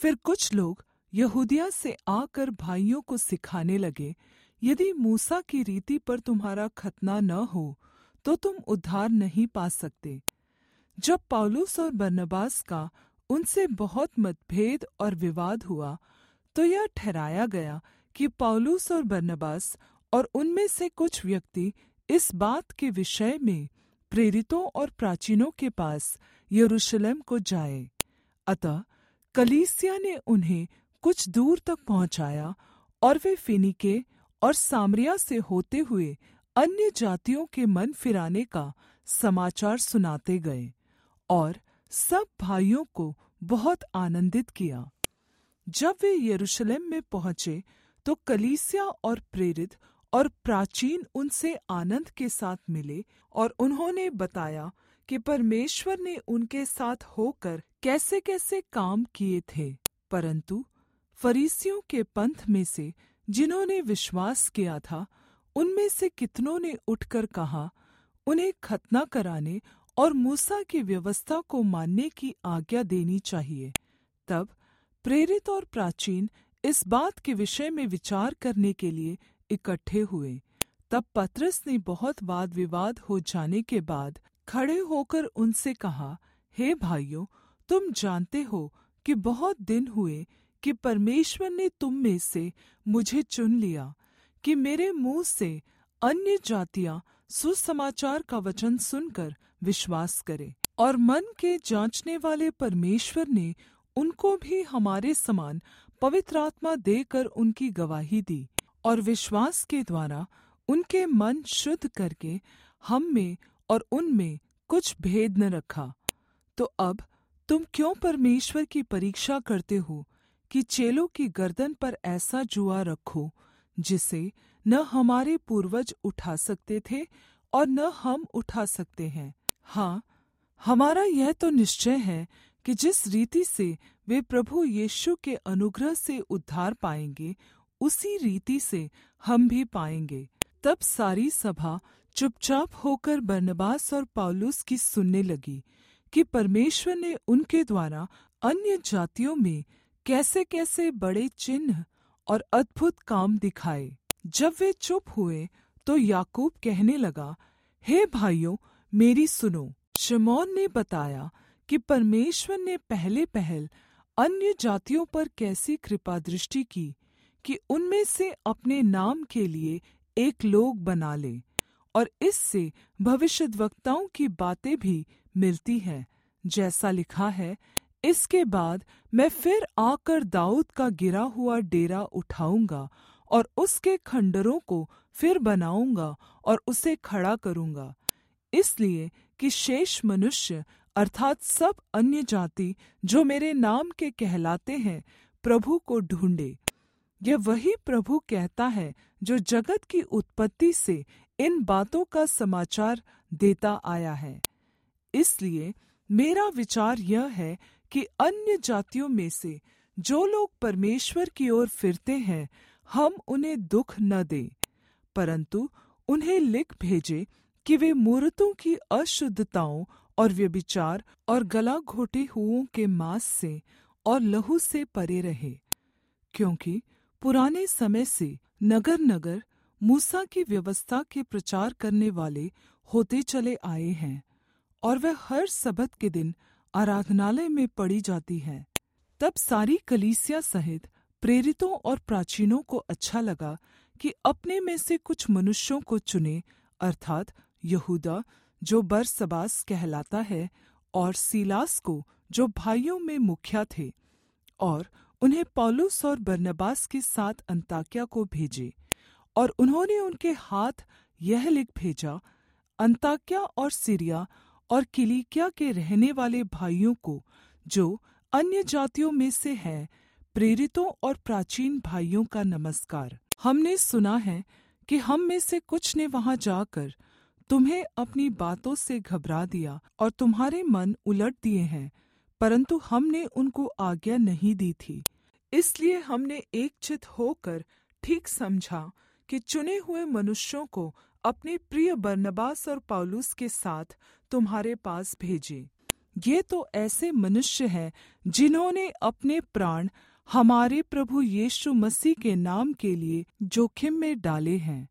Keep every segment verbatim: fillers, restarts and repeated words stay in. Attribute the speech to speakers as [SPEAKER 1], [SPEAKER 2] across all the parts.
[SPEAKER 1] फिर कुछ लोग यहूदिया से आकर भाइयों को सिखाने लगे, यदि मूसा की रीति पर तुम्हारा खतना न हो तो तुम उद्धार नहीं पा सकते। जब पौलुस और बरनबास का उनसे बहुत मतभेद और विवाद हुआ, तो यह ठहराया गया कि पौलुस और बरनबास और उनमें से कुछ व्यक्ति इस बात के विषय में प्रेरितों और प्राचीनों के पास यरूशलेम को जाए। अतः कलीसिया ने उन्हें कुछ दूर तक पहुँचाया और वे फीनीके और सामरिया से होते हुए अन्य जातियों के मन फिराने का समाचार सुनाते गए और सब भाइयों को बहुत आनंदित किया। जब वे यरूशलेम में पहुँचे तो कलीसिया और प्रेरित और प्राचीन उनसे आनंद के साथ मिले और उन्होंने बताया कि परमेश्वर ने उनके साथ होकर कैसे-कैसे काम किए थे। परंतु फरीसियों के पंथ में से जिन्होंने विश्वास किया था, उनमें से कितनों ने उठकर कहा, उन्हें खतना कराने और मूसा की व्यवस्था को मानने की आज्ञा देनी चाहिए। तब प्रेरित और प्राचीन इस बात के विषय में विचार करने के लिए इकट्ठे हुए। तब पतरस ने बहुत वाद विवाद हो जाने के बाद खड़े होकर उनसे कहा, हे भाइयों, तुम जानते हो कि बहुत दिन हुए कि परमेश्वर ने तुम में से मुझे चुन लिया कि मेरे मुँह से अन्य जातियाँ सुसमाचार का वचन सुनकर विश्वास करें। और मन के जाँचने वाले परमेश्वर ने उनको भी हमारे समान पवित्र आत्मा देकर उनकी गवाही दी और विश्वास के द्वारा उनके मन शुद्ध करके हम में और उनमें कुछ भेद न रखा। तो अब तुम क्यों परमेश्वर की परीक्षा करते हो कि चेलों की गर्दन पर ऐसा जुआ रखो जिसे न हमारे पूर्वज उठा सकते थे और न हम उठा सकते हैं। हाँ, हमारा यह तो निश्चय है कि जिस रीति से वे प्रभु यीशु के अनुग्रह से उद्धार पाएंगे, उसी रीति से हम भी पाएंगे। तब सारी सभा चुपचाप होकर बरनबास और पौलुस की सुनने लगी कि परमेश्वर ने उनके द्वारा अन्य जातियों में कैसे-कैसे बड़े चिन्ह और अद्भुत काम दिखाए। जब वे चुप हुए तो याकूब कहने लगा, हे भाइयों, मेरी सुनो। शमौन ने बताया कि परमेश्वर ने पहले पहल अन्य जातियों पर कैसी कृपा दृष्टि की कि उनमें से अपने नाम के लिए एक लोग बना ले, और इससे भविष्यद्वक्ताओं की बातें भी मिलती हैं। जैसा लिखा है, इसके बाद मैं फिर आकर दाऊद का गिरा हुआ डेरा उठाऊंगा और उसके खंडरों को फिर बनाऊंगा और उसे खड़ा करूंगा, इसलिए कि शेष मनुष्य अर्थात सब अन्य जाति जो मेरे नाम के कहलाते हैं प्रभु को ढूंढे। यह वही प्रभु कहता है जो जगत की उत्पत्ति से इन बातों का समाचार देता आया है। इसलिए मेरा विचार यह है कि अन्य जातियों में से जो लोग परमेश्वर की ओर फिरते हैं, हम उन्हें दुख न दें, परंतु उन्हें लिख भेजे कि वे मूरतों की अशुद्धताओं और व्यभिचार और गला घोटे हुओं के मांस से और लहू से परे रहे, क्योंकि पुराने समय से नगर नगर मूसा की व्यवस्था के प्रचार करने वाले होते चले आए हैं, और वह हर सबत के दिन आराधनालय में पड़ी जाती है। तब सारी कलीसिया सहित प्रेरितों और प्राचीनों को अच्छा लगा कि अपने में से कुछ मनुष्यों को चुने, अर्थात यहूदा जो बरसबास कहलाता है, और सीलास को जो भाइयों में मुखिया थे, और उन्हें पौलुस और बरनबास के साथ अन्ताकिया को भेजे। और उन्होंने उनके हाथ यह लिख भेजा, अन्ताकिया और सीरिया और किलिकिया के रहने वाले भाइयों को जो अन्य जातियों में से हैं, प्रेरितों और प्राचीन भाइयों का नमस्कार। हमने सुना है कि हम में से कुछ ने वहां जाकर तुम्हें अपनी बातों से घबरा दिया और तुम्हारे मन उलट दिए हैं, परंतु हमने उनको आज्ञा नहीं दी थी। इसलिए हमने एकचित होकर ठीक समझा कि चुने हुए मनुष्यों को अपने प्रिय बरनबास और पौलुस के साथ तुम्हारे पास भेजें। ये तो ऐसे मनुष्य हैं जिन्होंने अपने प्राण हमारे प्रभु यीशु मसीह के नाम के लिए जोखिम में डाले हैं।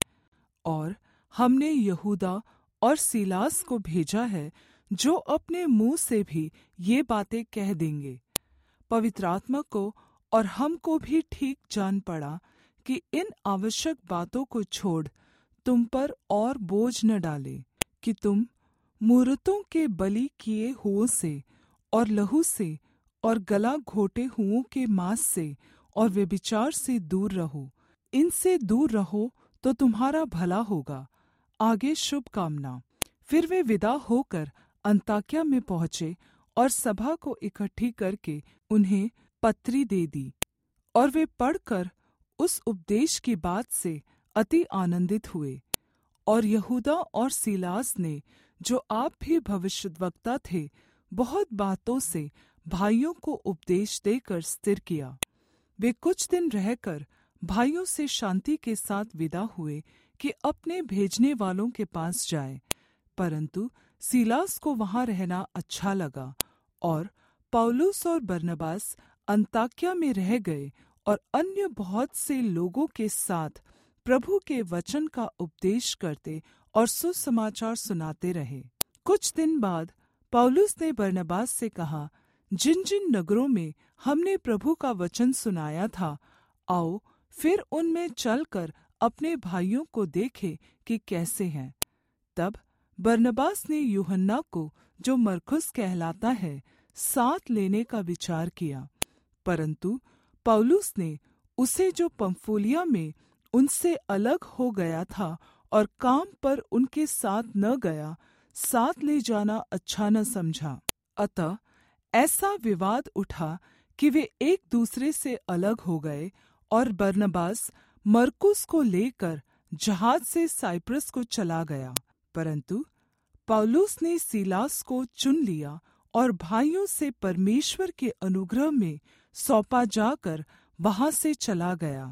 [SPEAKER 1] और हमने यहूदा और सीलास को भेजा है, जो अपने मुंह से भी ये बातें कह देंगे। पवित्र आत्मा को और हमको भी ठीक जान पड़ा कि इन आवश्यक बातों को छोड़ तुम पर और बोझ न डाले, कि तुम मूरतों के बलि किए हुओं से और लहू से और गला घोटे हुओं के मांस से और व्यभिचार से दूर रहो। इनसे दूर रहो तो तुम्हारा भला होगा। आगे शुभकामना। फिर वे विदा होकर अन्ताकिया में पहुँचे और सभा को इकट्ठी करके उन्हें पत्री दे दी। और वे पढ़कर उस उपदेश की बात से अति आनन्दित हुए। और यहूदा और सीलास ने, जो आप भी भविष्यद्वक्ता थे, बहुत बातों से भाइयों को उपदेश देकर स्थिर किया। वे कुछ दिन रहकर भाइयों से शान्ति के साथ विदा हुए कि अपने भेजने वालों के पास जाए। परन्तु सीलास को वहाँ रहना अच्छा लगा, और पौलुस और बरनबास अन्ताकिया में रह गए और अन्य बहुत से लोगों के साथ प्रभु के वचन का उपदेश करते और सुसमाचार सुनाते रहे। कुछ दिन बाद पौलुस ने बरनबास से कहा, जिन जिन नगरों में हमने प्रभु का वचन सुनाया था, आओ फिर उनमें चलकर अपने भाइयों को देखें कि कैसे हैं। तब बरनबास ने यूहन्ना को, जो मरकुस कहलाता है, साथ लेने का विचार किया। परन्तु पौलुस ने उसे, जो पंफूलिया में उनसे अलग हो गया था और काम पर उनके साथ न गया, साथ ले जाना अच्छा न समझा। अतः ऐसा विवाद उठा कि वे एक दूसरे से अलग हो गए, और बरनबास मरकुस को लेकर जहाज से साइप्रस को चला गया। परन्तु पौलुस ने सीलास को चुन लिया और भाइयों से परमेश्वर के अनुग्रह में सौंपा जाकर वहाँ से चला गया,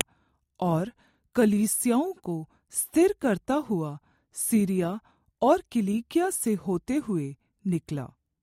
[SPEAKER 1] और कलीसियाओं को स्थिर करता हुआ सीरिया और किलिकिया से होते हुए निकला।